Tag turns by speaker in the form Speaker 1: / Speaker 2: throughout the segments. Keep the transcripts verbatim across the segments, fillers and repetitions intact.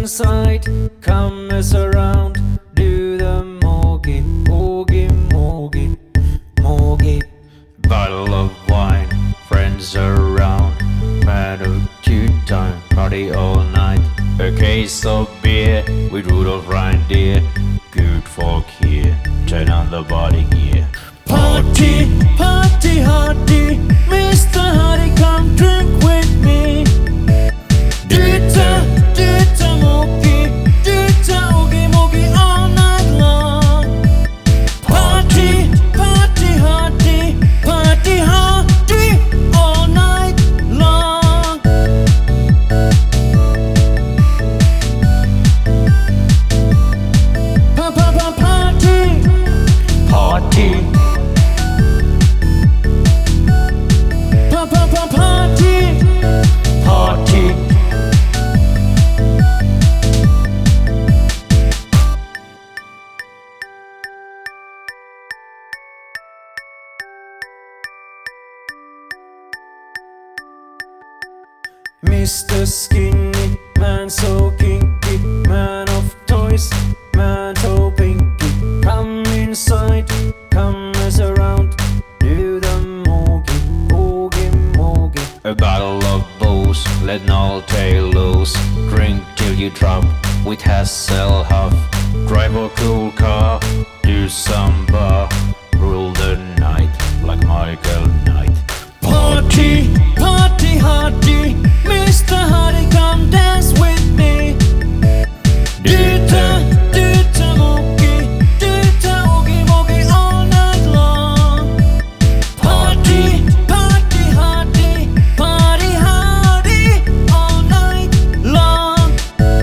Speaker 1: inside, come mess around, do the moogie, moogie, moogie, moogie. Bottle of wine, friends around, had a cute time, party all night. A case of beer with Rudolph reindeer, good folk here, turn on the body gear. Party, party hardy, Mister Hardy, come drink with me. Dita, dita moogie, dita oogie moogie all night long. Party, party hardy, party hardy all night long. Pa pa pa party, party. Pa pa pa party, party. Mister Skinny, man so kinky, man of toys, man so pinky. Come inside, come mess around, do the moogie, oogie moogie. A bottle of booze, let all tail loose. Drink till you drop, with Hasselhoff. Drive a cool car, do some bar. Rule the night, like Michael Knight. Party, party hardy, Mister Hardy, come dance with me. Dita, dita moogie, dita oogie moogie all night long. Party, party hardy, party hardy all night long.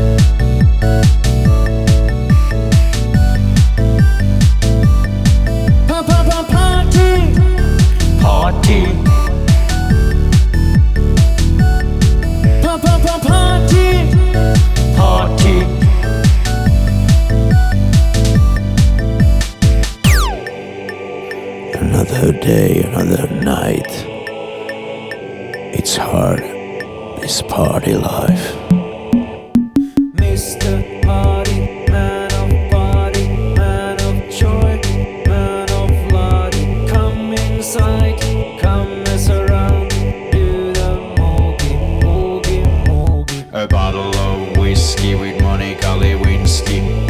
Speaker 1: Pa pa pa party, party. Pa pa pa party, party.
Speaker 2: Another day, another night. It's hard, this party life.
Speaker 1: Mister Hardy, man of body, man of joy, man of lottie. Come inside, come mess around, do the moogie, moogie, moogie. A bottle of whiskey with Monica Lewinsky.